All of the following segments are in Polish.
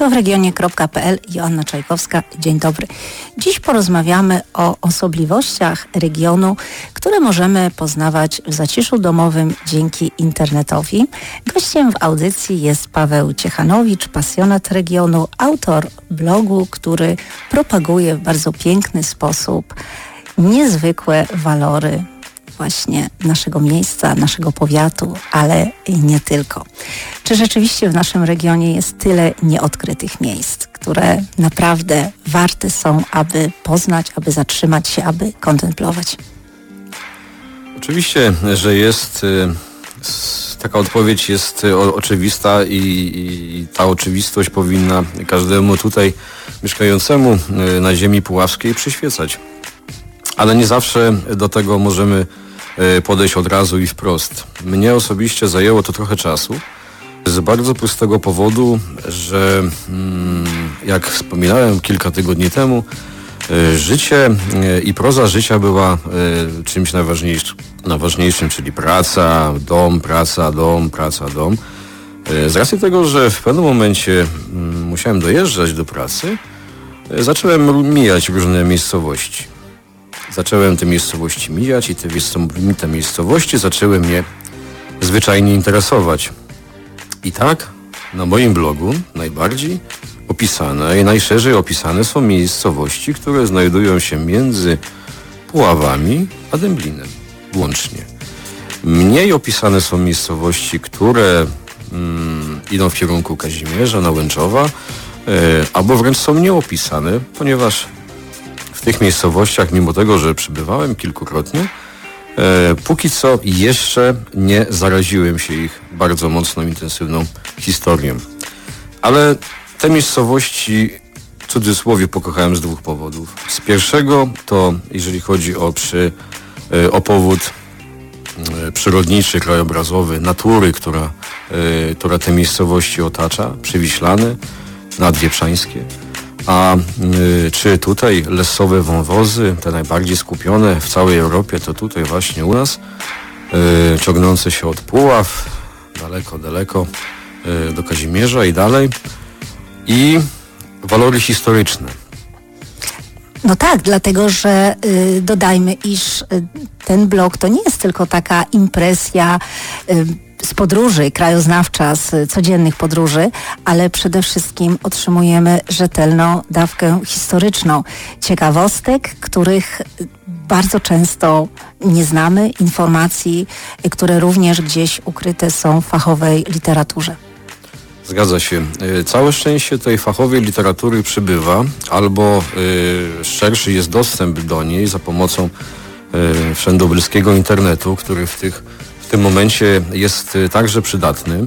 wregionie.pl. Joanna Czajkowska, dzień dobry. Dziś porozmawiamy o osobliwościach regionu, które możemy poznawać w zaciszu domowym dzięki internetowi. Gościem w audycji jest Paweł Ciechanowicz, pasjonat regionu, autor blogu, który propaguje w bardzo piękny sposób niezwykłe walory właśnie naszego miejsca, naszego powiatu, ale nie tylko. Czy rzeczywiście w naszym regionie jest tyle nieodkrytych miejsc, które naprawdę warte są, aby poznać, aby zatrzymać się, aby kontemplować? Oczywiście, że jest. Taka odpowiedź jest oczywista i ta oczywistość powinna każdemu tutaj mieszkającemu na ziemi puławskiej przyświecać. Ale nie zawsze do tego możemy podejść od razu i wprost. Mnie osobiście zajęło to trochę czasu z bardzo prostego powodu, że jak wspominałem kilka tygodni temu, życie i proza życia była czymś najważniejszym, czyli praca, dom, praca, dom, praca, dom. Z racji tego, że w pewnym momencie musiałem dojeżdżać do pracy, zacząłem mijać różne miejscowości. Zacząłem te miejscowości mijać i te miejscowości zaczęły mnie zwyczajnie interesować. I tak na moim blogu najbardziej opisane i najszerzej opisane są miejscowości, które znajdują się między Puławami a Dęblinem łącznie. Mniej opisane są miejscowości, które idą w kierunku Kazimierza, Nałęczowa, albo wręcz są nieopisane, ponieważ w tych miejscowościach, mimo tego, że przybywałem kilkukrotnie, póki co jeszcze nie zaraziłem się ich bardzo mocną, intensywną historią. Ale te miejscowości w cudzysłowie pokochałem z dwóch powodów. Z pierwszego to, jeżeli chodzi o powód przyrodniczy, krajobrazowy, natury, która te miejscowości otacza, Przywiślane, Nadwieprzańskie. A czy tutaj lesowe wąwozy, te najbardziej skupione w całej Europie, to tutaj właśnie u nas, ciągnące się od Puław, daleko do Kazimierza i dalej. I walory historyczne. No tak, dlatego że dodajmy, iż ten blog to nie jest tylko taka impresja z podróży, krajoznawcza, z codziennych podróży, ale przede wszystkim otrzymujemy rzetelną dawkę historyczną ciekawostek, których bardzo często nie znamy, informacji, które również gdzieś ukryte są w fachowej literaturze. Zgadza się. Całe szczęście tej fachowej literatury przybywa, albo szerszy jest dostęp do niej za pomocą wszędobylskiego internetu, który w tym momencie jest także przydatny.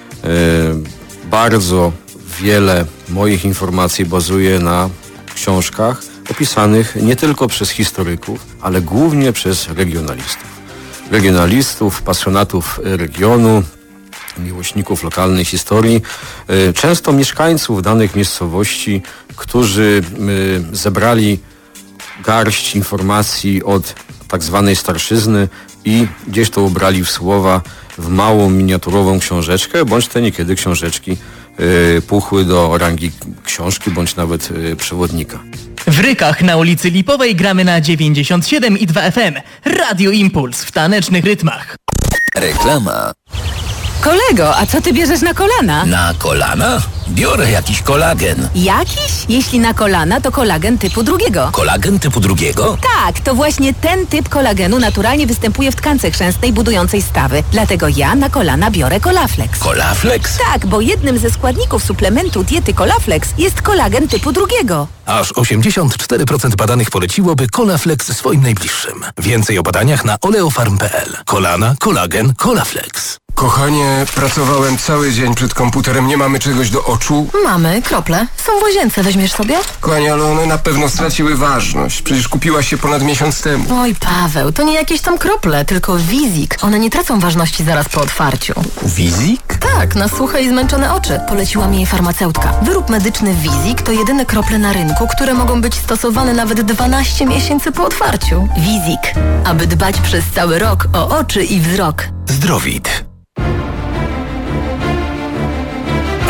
Bardzo wiele moich informacji bazuje na książkach opisanych nie tylko przez historyków, ale głównie przez regionalistów, pasjonatów regionu, miłośników lokalnej historii, często mieszkańców danych miejscowości, którzy zebrali garść informacji od tak zwanej starszyzny i gdzieś to ubrali w słowa, w małą miniaturową książeczkę, bądź te niekiedy książeczki puchły do rangi książki, bądź nawet przewodnika. W Rykach na ulicy Lipowej gramy na 97,2 FM. Radio Impuls w tanecznych rytmach. Reklama. Kolego, a co ty bierzesz na kolana? Na kolana? Biorę jakiś kolagen. Jakiś? Jeśli na kolana, to kolagen typu drugiego. Kolagen typu drugiego? Tak, to właśnie ten typ kolagenu naturalnie występuje w tkance chrzęstnej budującej stawy. Dlatego ja na kolana biorę Kolaflex. Kolaflex? Tak, bo jednym ze składników suplementu diety Kolaflex jest kolagen typu drugiego. Aż 84% badanych poleciłoby Kolaflex swoim najbliższym. Więcej o badaniach na oleofarm.pl. Kolana, kolagen, Kolaflex. Kochanie, pracowałem cały dzień przed komputerem, nie mamy czegoś do oczu? Mamy, krople. Są w łazience, weźmiesz sobie? Kochanie, ale one na pewno straciły ważność. Przecież kupiłaś się ponad miesiąc temu. Oj, Paweł, to nie jakieś tam krople, tylko Wizik. One nie tracą ważności zaraz po otwarciu. Wizik? Tak, na suche i zmęczone oczy. Poleciła mi jej farmaceutka. Wyrób medyczny Wizik to jedyne krople na rynku, które mogą być stosowane nawet 12 miesięcy po otwarciu. Wizik. Aby dbać przez cały rok o oczy i wzrok. Zdrowit.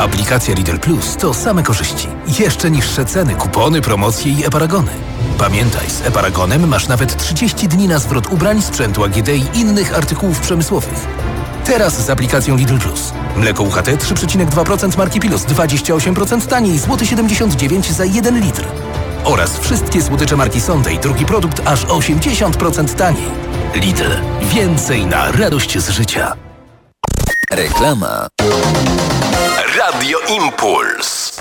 Aplikacja Lidl Plus to same korzyści. Jeszcze niższe ceny, kupony, promocje i e-paragony. Pamiętaj, z e-paragonem masz nawet 30 dni na zwrot ubrań, sprzętu AGD i innych artykułów przemysłowych. Teraz z aplikacją Lidl Plus. Mleko UHT 3,2% marki Pilos 28% taniej, złoty 79 za 1 litr. Oraz wszystkie słodycze marki Sonte i drugi produkt aż 80% taniej. Lidl. Więcej na radość z życia. Reklama. Radio Impuls.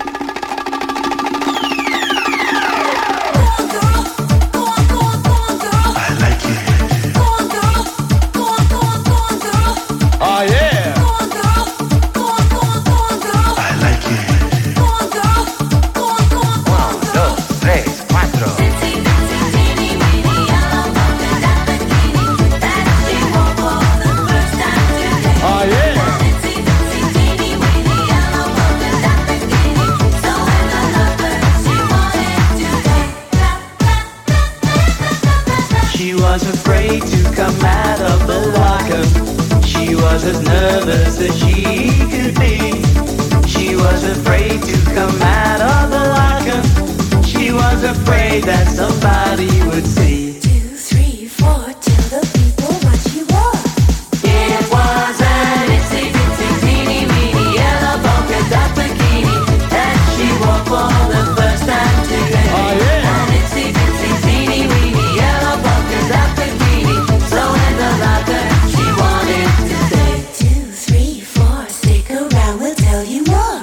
As nervous as she could be. She was afraid to come out of the locker. She was afraid that somebody would see. 2, 3, 4, tell the people what she wore. It was an itsy bitsy teeny weeny yellow polka dot bikini that she wore for the first time today. Oh yeah! An itsy bitsy teeny weeny yellow polka dot bikini. So in the locker she wanted to stay. 2, 3, 4, stick around, we'll tell you more.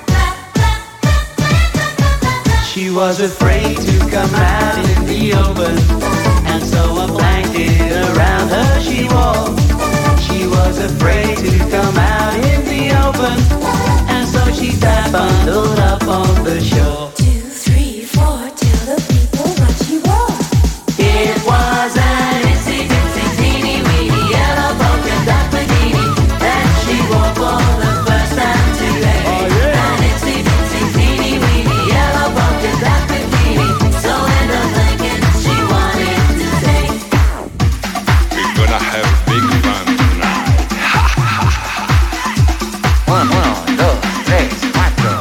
She was afraid to come out in the open, and so a blanket around her she wore. She was afraid to come out in the open, and so she sat bundled up on the shore. 2, 3, 4, tell the people what she wore. It was an itsy bitsy teeny weeny yellow polka dot bikini that she wore for the first time today. Oh yeah! An itsy bitsy teeny weeny yellow polka dot bikini, so in the blanket she wanted to stay. We're gonna have big fun tonight. Ha ha ha. 1, 2, 3, 4.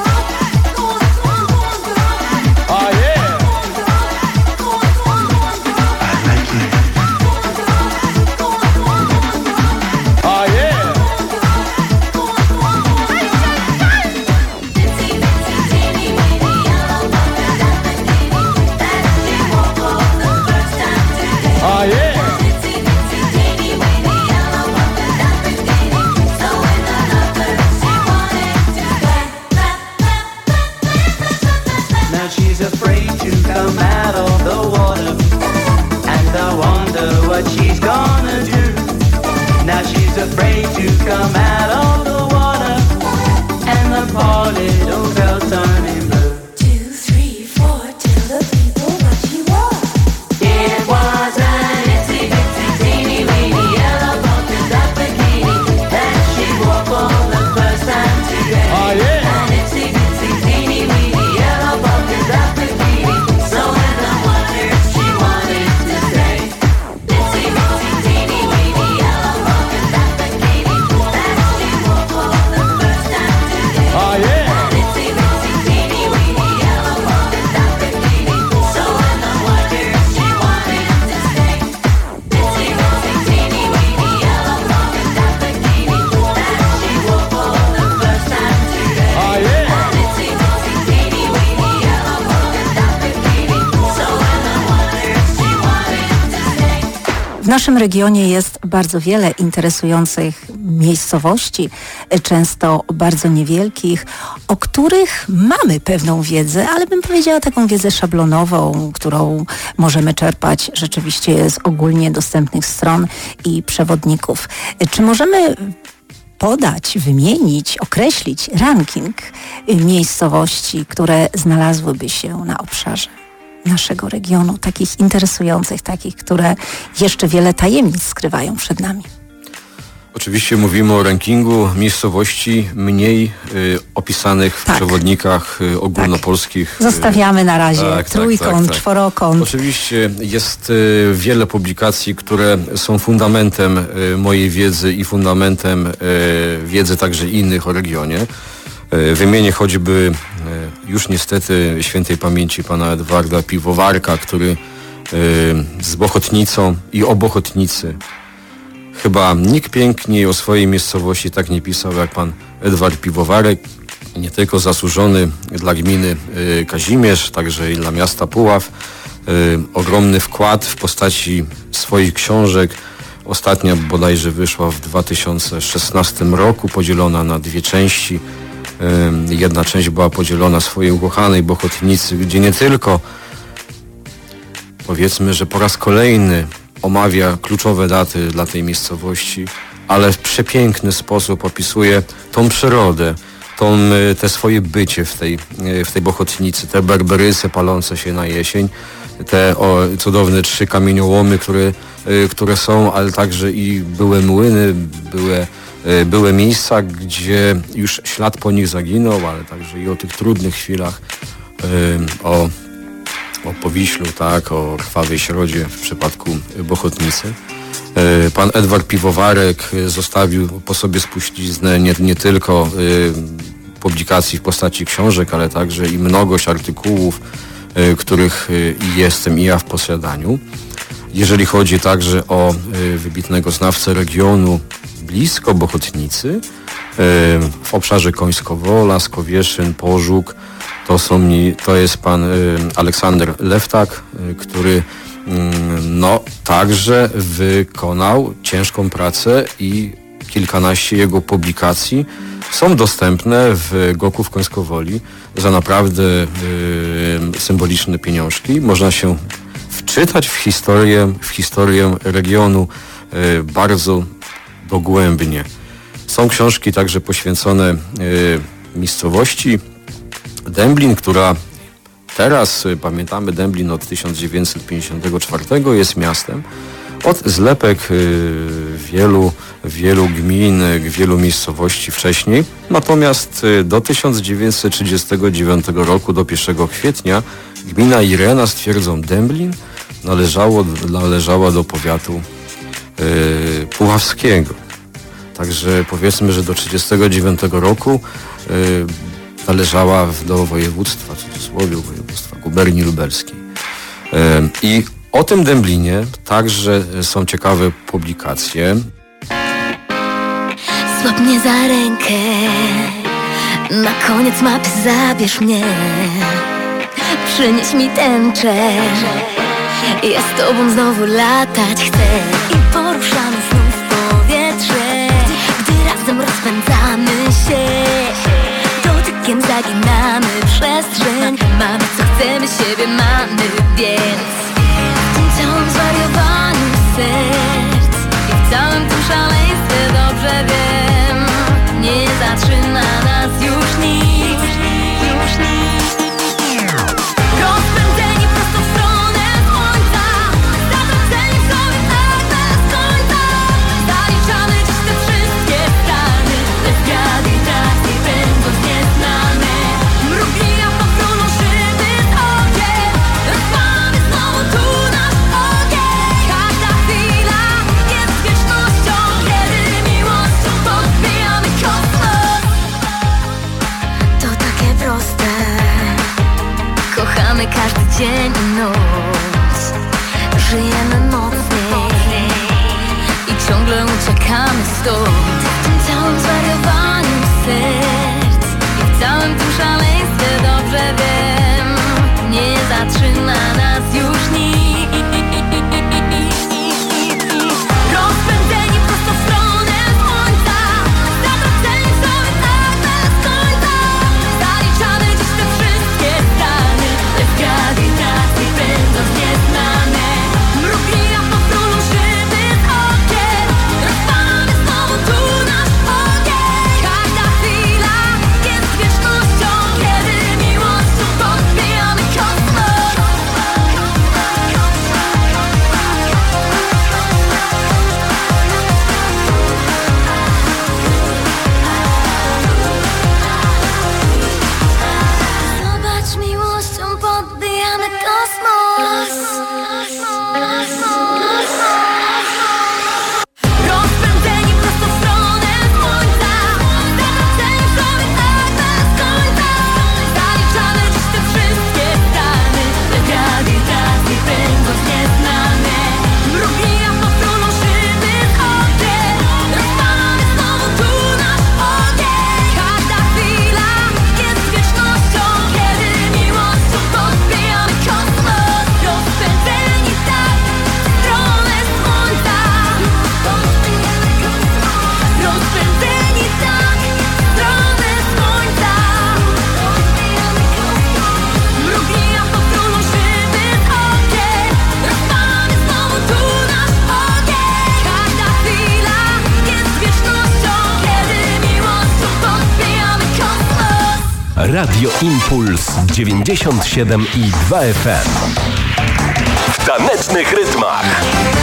Oh yeah! Now she's afraid to come out of the water, and I wonder what she's gonna do. Now she's afraid to come out of the water, and the poor little girl turning blue. 2, 3, 4, tell the people what she wore. It was an itsy bitsy teeny weeny yellow polka dot bikini that she wore for the first time today. Oh yeah! An itsy bitsy teeny weeny yellow polka dot bikini, so in the water she wanted to stay. Itsy bitsy teeny weeny yellow polka dot bikini that she wore for the first time today. Oh yeah! An itsy bitsy teeny weeny yellow polka dot bikini, so in the water she wanted to stay. Itsy bitsy teeny weeny yellow polka dot bikini that she wore for the first time today. Oh yeah! An itsy bitsy teeny weeny yellow polka dot bikini, so in the water she wanted to stay. W naszym regionie jest bardzo wiele interesujących miejscowości, często bardzo niewielkich, o których mamy pewną wiedzę, ale bym powiedziała taką wiedzę szablonową, którą możemy czerpać rzeczywiście z ogólnie dostępnych stron i przewodników. Czy możemy podać, wymienić, określić ranking miejscowości, które znalazłyby się na obszarze naszego regionu, takich interesujących, takich, które jeszcze wiele tajemnic skrywają przed nami? Oczywiście mówimy o rankingu miejscowości mniej opisanych w przewodnikach ogólnopolskich. Zostawiamy na razie trójkąt, czworokąt. Oczywiście jest wiele publikacji, które są fundamentem mojej wiedzy i fundamentem wiedzy także innych o regionie. Wymienię choćby już niestety świętej pamięci pana Edwarda Piwowarka, który z Bochotnicą i o Bochotnicy chyba nikt piękniej o swojej miejscowości tak nie pisał jak pan Edward Piwowarek. Nie tylko zasłużony dla gminy Kazimierz, także i dla miasta Puław. Ogromny wkład w postaci swoich książek. Ostatnia bodajże wyszła w 2016 roku, podzielona na dwie części. Jedna część była podzielona swojej ukochanej Bochotnicy, gdzie nie tylko, powiedzmy, że po raz kolejny omawia kluczowe daty dla tej miejscowości, ale w przepiękny sposób opisuje tą przyrodę, te swoje bycie w tej Bochotnicy, te berberyse palące się na jesień, te cudowne 3 kamieniołomy, które są, ale także i były młyny, były miejsca, gdzie już ślad po nich zaginął, ale także i o tych trudnych chwilach, o Powiślu, tak, o krwawej środzie w przypadku Bochotnicy. Pan Edward Piwowarek zostawił po sobie spuściznę nie tylko publikacji w postaci książek, ale także i mnogość artykułów, których jestem i ja w posiadaniu. Jeżeli chodzi także o wybitnego znawcę regionu blisko Bochotnicy, w obszarze Końskowola, Skowieszyn, Pożuk, to jest pan Aleksander Lewtak, który także wykonał ciężką pracę i kilkanaście jego publikacji są dostępne w Goku w Końskowoli za naprawdę symboliczne pieniążki. Można się wczytać w historię regionu bardzo dogłębnie. Są książki także poświęcone miejscowości Dęblin, która teraz, pamiętamy, Dęblin od 1954 jest miastem od zlepek wielu gmin, wielu miejscowości wcześniej. Natomiast do 1939 roku, do 1 kwietnia, gmina Irena z twierdzą Dęblin należała do powiatu puławskiego. Także powiedzmy, że do 1939 roku należała do województwa, w cudzysłowie, województwa guberni lubelskiej. I o tym Dęblinie także są ciekawe publikacje. Złap mnie za rękę, na koniec mapy zabierz mnie, przynieś mi tęczę, ja z tobą znowu latać chcę i poruszamy znów powietrze, gdy razem rozpędzamy się, dotykiem zaginamy przestrzeń, mamy co chcemy, siebie mamy, więc w tym całym zwariowaniu serc i w całym tym szaleństwie dobrze wiem, nie zatrzyma nas już nic, rozpędzeni prosto w stronę słońca, zatraceni w sobie tak bez końca, zaliczamy dziś te wszystkie strany, bez grawitacji prędkość nieznane, mrugnia pokroną szyby z okiem, rozpalamy znowu tu nasz ogień, każda chwila jest wiecznością, kiedy miłością podbijamy kosmos. To takie proste, kochamy każdy dzień i noc, żyjemy mocniej i ciągle uciekamy stąd. W tym całym zwariowaniu serc i w całym tym szaleństwie dobrze wiem, nie zatrzyma nas już nic. Rozpędzeni prosto w stronę słońca, zatraceni w sobie tak bez końca, zaliczamy dziś te wszystkie strany, bez grawitacji prędkość nieznane, mrugnia pokroną szyby z okiem, rozpalamy znowu tu Radio Impuls 97,2 FM. W tanecznych rytmach.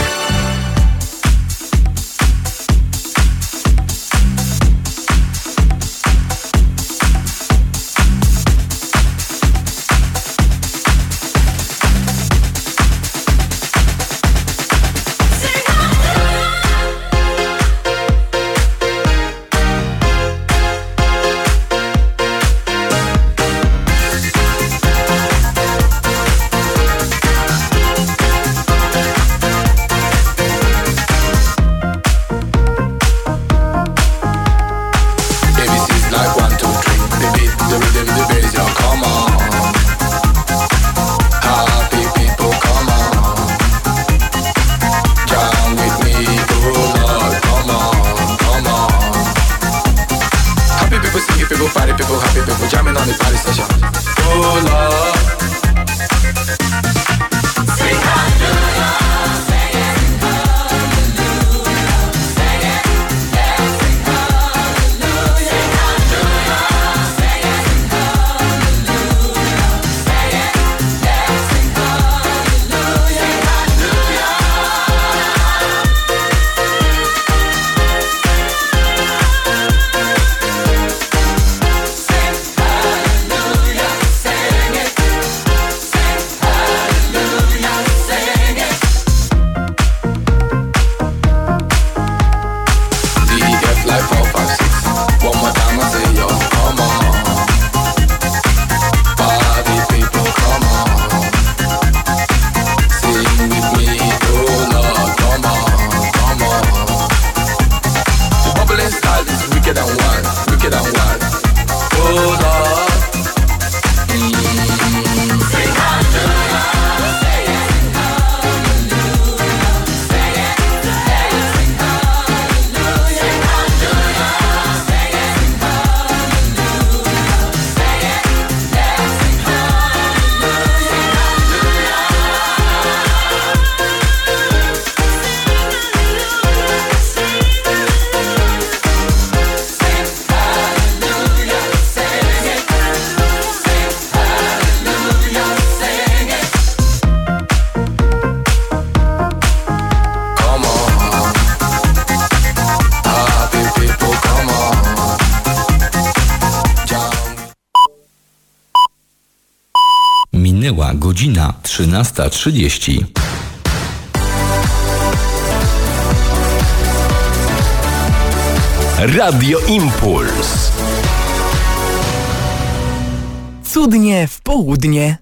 Minęła godzina 13:30. Radio Impuls. Cudnie w południe.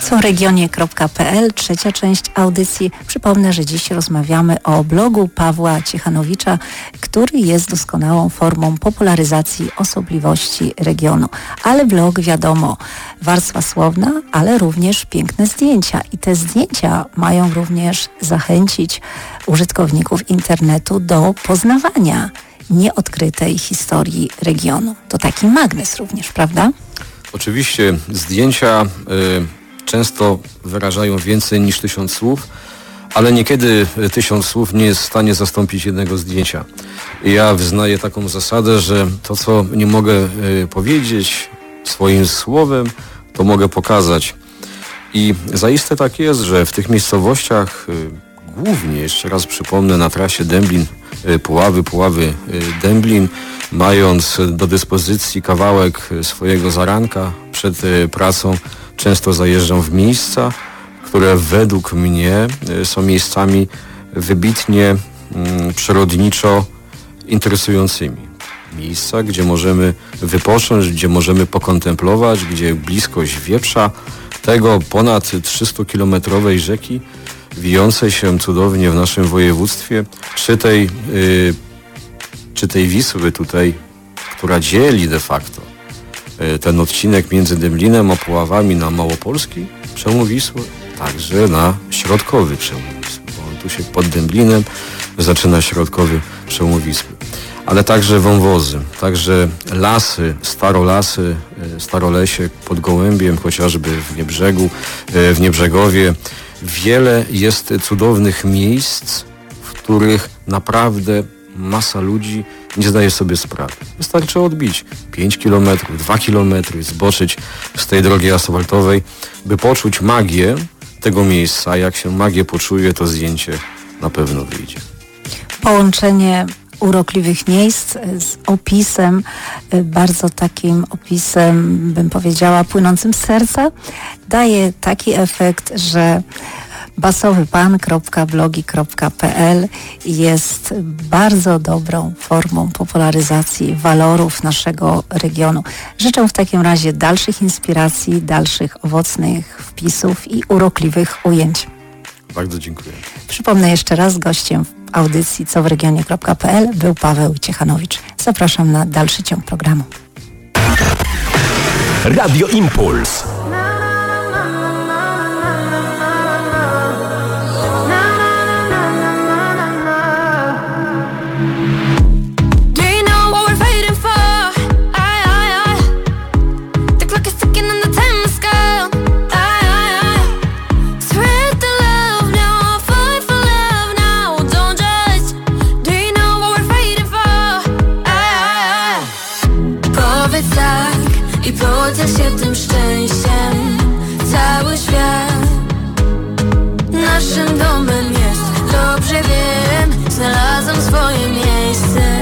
coregionie.pl, trzecia część audycji. Przypomnę, że dziś rozmawiamy o blogu Pawła Ciechanowicza, który jest doskonałą formą popularyzacji osobliwości regionu. Ale blog, wiadomo, warstwa słowna, ale również piękne zdjęcia. I te zdjęcia mają również zachęcić użytkowników internetu do poznawania nieodkrytej historii regionu. To taki magnes również, prawda? Oczywiście zdjęcia często wyrażają więcej niż 1000 słów, ale niekiedy 1000 słów nie jest w stanie zastąpić jednego zdjęcia. Ja wyznaję taką zasadę, że to, co nie mogę powiedzieć swoim słowem, to mogę pokazać. I zaiste tak jest, że w tych miejscowościach, głównie, jeszcze raz przypomnę, na trasie Dęblin-Puławy, Dęblin, mając do dyspozycji kawałek swojego zaranka przed pracą, często zajeżdżam w miejsca, które według mnie są miejscami wybitnie przyrodniczo interesującymi. Miejsca, gdzie możemy wypocząć, gdzie możemy pokontemplować, gdzie bliskość Wieprza, tego ponad 300-kilometrowej rzeki, wijącej się cudownie w naszym województwie, czy tej Wisły tutaj, która dzieli de facto ten odcinek między Dęblinem a Puławami na małopolski przełom Wisły, także na środkowy przełom Wisły, bo on tu się pod Dęblinem zaczyna środkowy przełom Wisły. Ale także wąwozy, także lasy, Starolesie pod Gołębiem, chociażby w Niebrzegowie. Wiele jest cudownych miejsc, w których naprawdę masa ludzi nie zdaje sobie sprawy. Wystarczy odbić 5 km, 2 km, zboczyć z tej drogi asfaltowej, by poczuć magię tego miejsca. Jak się magię poczuje, to zdjęcie na pewno wyjdzie. Połączenie urokliwych miejsc z opisem, bardzo takim opisem, bym powiedziała, płynącym z serca, daje taki efekt, że basowypan.blogi.pl jest bardzo dobrą formą popularyzacji walorów naszego regionu. Życzę w takim razie dalszych inspiracji, dalszych owocnych wpisów i urokliwych ujęć. Bardzo dziękuję. Przypomnę jeszcze raz, gościem audycji cowyregionie.pl był Paweł Ciechanowicz. Zapraszam na dalszy ciąg programu. Radio Impuls. Podziel się tym szczęściem. Cały świat naszym domem jest. Dobrze wiem, znalazłem swoje miejsce.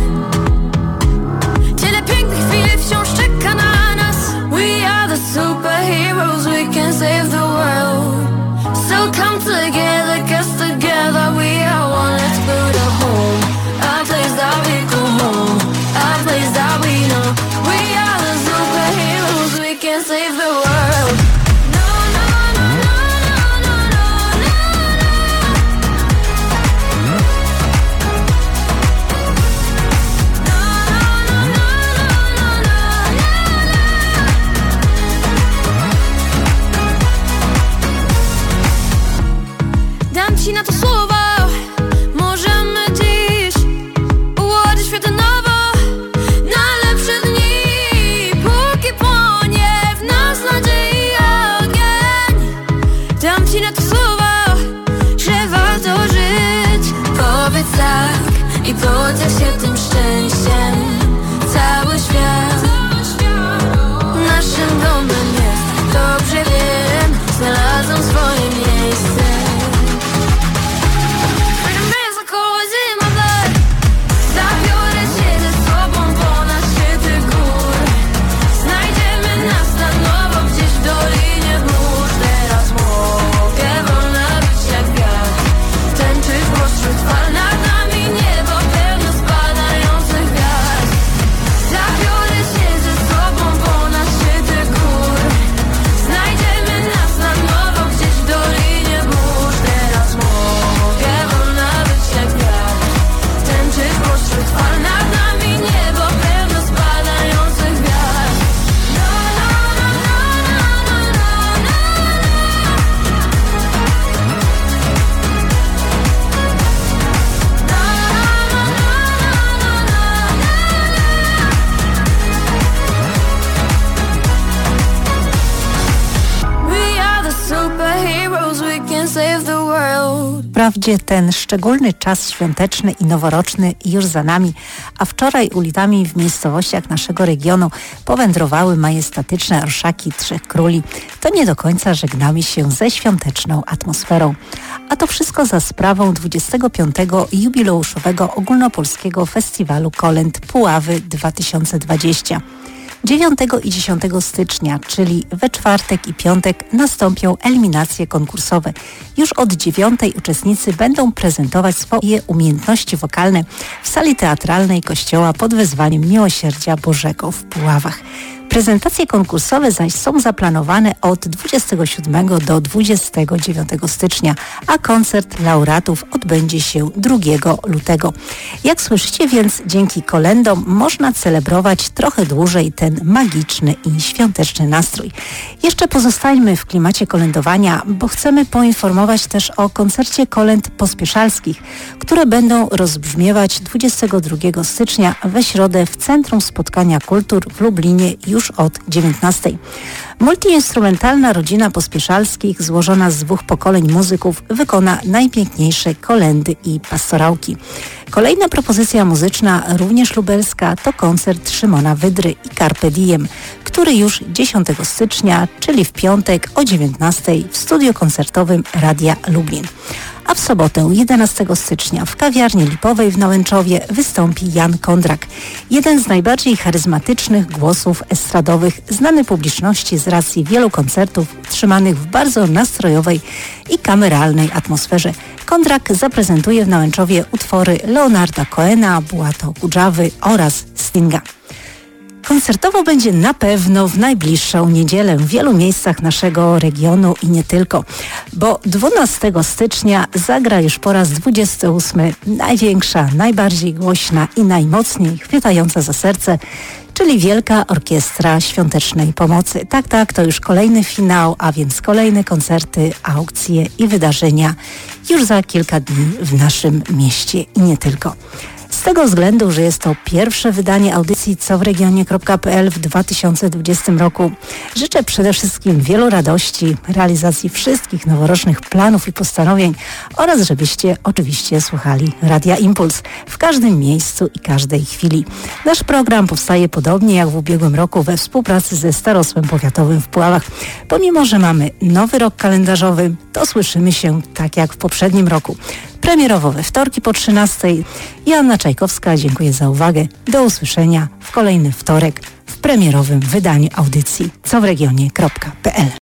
Tyle pięknych chwil wciąż czeka na nas. We are the superheroes, we can save the world. So come together, 'cause together we are one. Let's build a home, a place that we call home, a place that we know. We are the superheroes, we can save the world. Wprawdzie ten szczególny czas świąteczny i noworoczny już za nami, a wczoraj ulicami w miejscowościach naszego regionu powędrowały majestatyczne orszaki Trzech Króli, to nie do końca żegnamy się ze świąteczną atmosferą. A to wszystko za sprawą 25. jubileuszowego ogólnopolskiego festiwalu kolęd Puławy 2020. 9 i 10 stycznia, czyli we czwartek i piątek, nastąpią eliminacje konkursowe. Już od 9 uczestnicy będą prezentować swoje umiejętności wokalne w sali teatralnej Kościoła pod wezwaniem Miłosierdzia Bożego w Puławach. Prezentacje konkursowe zaś są zaplanowane od 27 do 29 stycznia, a koncert laureatów odbędzie się 2 lutego. Jak słyszycie więc, dzięki kolędom można celebrować trochę dłużej ten magiczny i świąteczny nastrój. Jeszcze pozostańmy w klimacie kolędowania, bo chcemy poinformować też o koncercie kolęd pospieszalskich, które będą rozbrzmiewać 22 stycznia we środę w Centrum Spotkania Kultur w Lublinie już od 19. Multiinstrumentalna rodzina Pospieszalskich, złożona z 2 pokoleń muzyków, wykona najpiękniejsze kolędy i pastorałki. Kolejna propozycja muzyczna, również lubelska, to koncert Szymona Wydry i Carpe Diem, który już 10 stycznia, czyli w piątek o 19 w studiu koncertowym Radia Lublin. A w sobotę 11 stycznia w kawiarni Lipowej w Nałęczowie wystąpi Jan Kondrak, jeden z najbardziej charyzmatycznych głosów estradowych, znany publiczności z racji wielu koncertów trzymanych w bardzo nastrojowej i kameralnej atmosferze. Kondrak zaprezentuje w Nałęczowie utwory Leonarda Cohena, Buato Kudżawy oraz Stinga. Koncertowo będzie na pewno w najbliższą niedzielę w wielu miejscach naszego regionu i nie tylko, bo 12 stycznia zagra już po raz 28 największa, najbardziej głośna i najmocniej chwytająca za serce, czyli Wielka Orkiestra Świątecznej Pomocy. Tak, to już kolejny finał, a więc kolejne koncerty, aukcje i wydarzenia już za kilka dni w naszym mieście i nie tylko. Z tego względu, że jest to pierwsze wydanie audycji cowregionie.pl w 2020 roku, życzę przede wszystkim wielu radości, realizacji wszystkich noworocznych planów i postanowień oraz żebyście oczywiście słuchali Radia Impuls w każdym miejscu i każdej chwili. Nasz program powstaje podobnie jak w ubiegłym roku we współpracy ze Starostwem Powiatowym w Puławach. Pomimo, że mamy nowy rok kalendarzowy, to słyszymy się tak jak w poprzednim roku. Premierowo we wtorki po 13. Joanna Czajkowska, dziękuję za uwagę. Do usłyszenia w kolejny wtorek w premierowym wydaniu audycji cowregionie.pl.